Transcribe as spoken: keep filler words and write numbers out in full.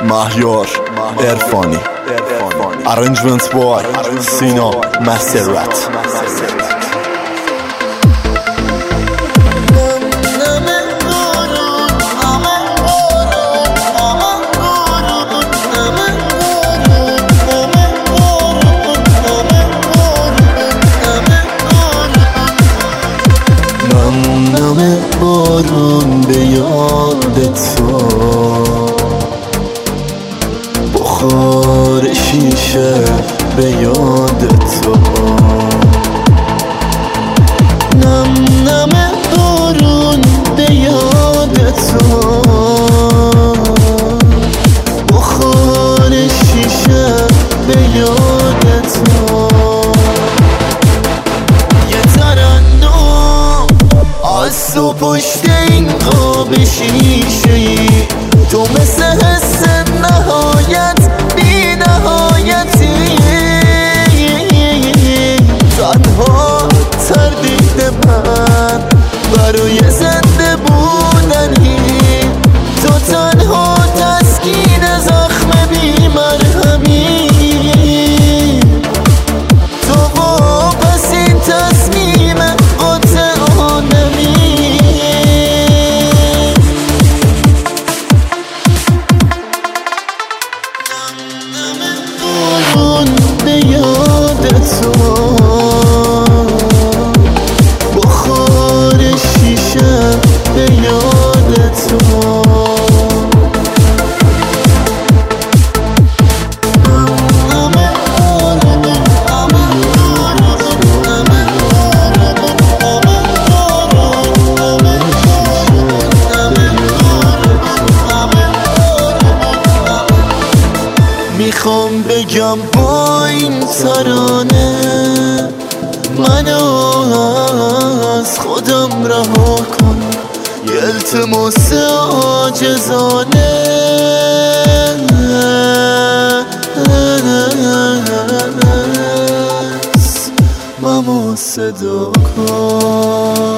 مهیار عرفانی Arrangement by سینا مسرت. نم نم بارون به یاد تو، بخار شیشه به یاد تو. نم نم بارون به یاد تو، بخار شیشه به یاد تو. یه ترنم از تو پشت این قاب شیشه‌ای، تو مثل حس نهایت بی نهایتی. تنها تردید من برای زنده بودنی، تو تنها تسکین زخم بی مرهمی. تو واپس این تصمیم قاطعانمی. به یاد تو، بخار شیشه به یاد تو. میخوام بگم با این ترانه منو از خودم رها کن. یه التماس عاجزانه ممو صدا کن.